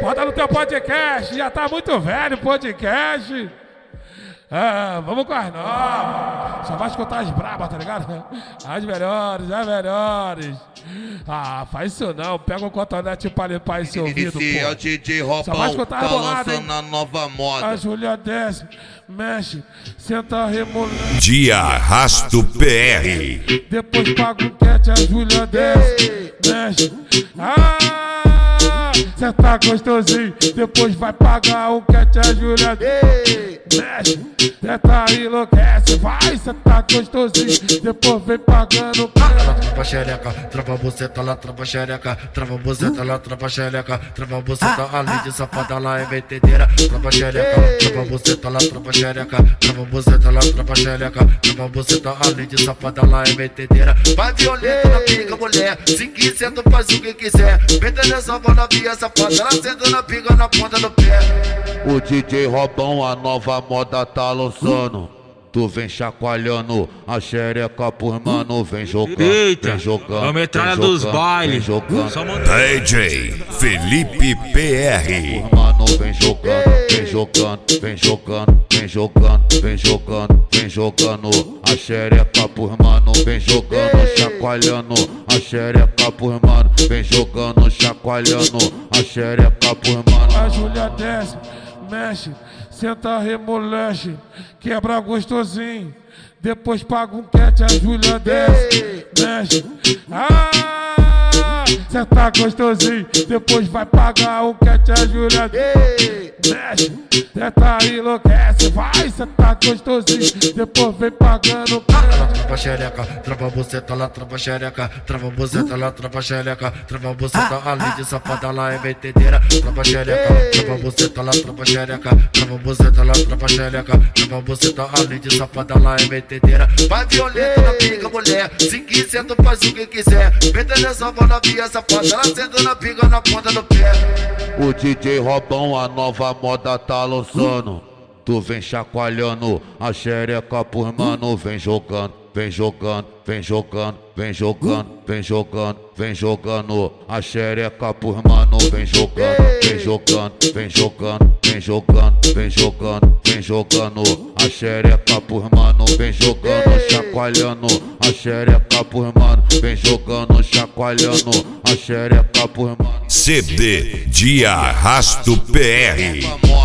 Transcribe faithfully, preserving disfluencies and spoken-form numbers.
Bota no teu podcast, já tá muito velho o podcast. Ah, vamos com as novas. Só vai escutar as brabas, tá ligado? As melhores, as melhores. Ah, faz isso não. Pega um cotonete pra limpar esse ouvido, Esse pô. é o D J Robão, Só vai escutar tá a bolada, lançando a nova moda. A Júlia desce, mexe, senta remoleque. Dia Arrasto P R. Depois paga o cat, a Júlia desce, mexe. Ah, cê tá gostosinho. Depois vai pagar o cat, a Júlia desce, mexe. Cê tá enlouquece, vai, cê tá gostosinho. Depois vem pagando. Trava xereca, trava buceta lá, trava xereca, trava buceta lá, trava xereca, trava buceta, além de safada lá é metedeira. Trava xereca, trava buceta lá, trava xereca, trava buceta lá, trava xereca, trava buceta, além de safada lá é metedeira. Vai violento na pica, mulher, se quiser tu faz o que quiser. Meta nessa bola via safada, ela senta na pica na ponta do pé. O D J Robão, a nova moda tá lançando. Tu vem chacoalhando a xereca por mano, vem jogando, Eita, vem jogando, a metralha vem dos jogando, bailes. vem jogando. Só manda... D J Felipe P R. Por mano, vem jogando, vem jogando, vem jogando, vem jogando, vem jogando, vem jogando a xereca por mano, vem jogando, chacoalhando a xereca por mano, vem jogando, chacoalhando a xereca por mano. A Júlia desce, mexe, senta remoleque, quebra gostosinho. Depois paga um cat, a Júlia desce, mexe. Ah, cê tá gostosinho. Depois vai pagar um cat, a Júlia desce, mexe. Cê tá enlouquece, vai, cê tá gostosinho. Depois vem pagando. Trava xereca, trava buceta lá, trava xereca, trava buceta lá, trava xereca, trava buceta, além de safada lá é metedeira. Trava xereca, trava buceta lá, trava xereca, trava buceta lá, trava xereca, trava buceta, além de safada lá é metedeira. Vai violento na pica, mulher, se quiser tu faz o que quiser. Meta nessa bola via safada, ela senta na pica na ponta do pé. O D J Robão, a nova moda tá lançando. Tu vem chacoalhando a xereca por mano, vem jogando, vem jogando, vem jogando, vem jogando, vem jogando, vem jogando a xereca por mano, vem jogando, vem jogando, vem jogando, vem jogando, vem jogando, vem jogando a xereca por mano, vem jogando, chacoalhando a xereca por mano, vem jogando, chacoalhando a xereca por mano. C D Dia Arrasto P R.